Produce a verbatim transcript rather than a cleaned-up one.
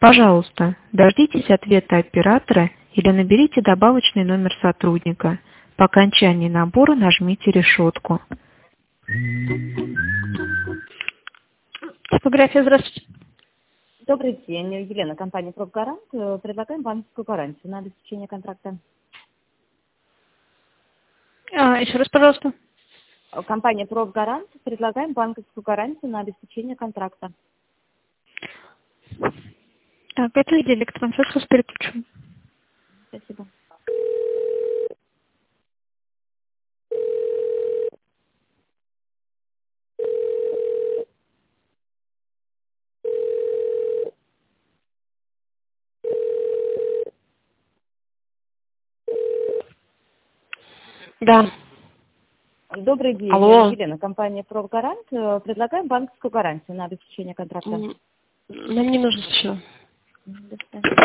Пожалуйста, дождитесь ответа оператора или наберите добавочный номер сотрудника. По окончании набора нажмите решетку. Типография, здравствуйте. Добрый день, Елена, компания «Профгарант». Предлагаем банковскую гарантию на обеспечение контракта. А, еще раз, пожалуйста. Компания «Профгарант». Предлагаем банковскую гарантию на обеспечение контракта. Так, это электронный сейчас переключу. Спасибо. Да. Добрый день, Алло. Елена, компания «Профгарант». Предлагаем банковскую гарантию на обеспечение контракта. Нам не нужно все. До свидания.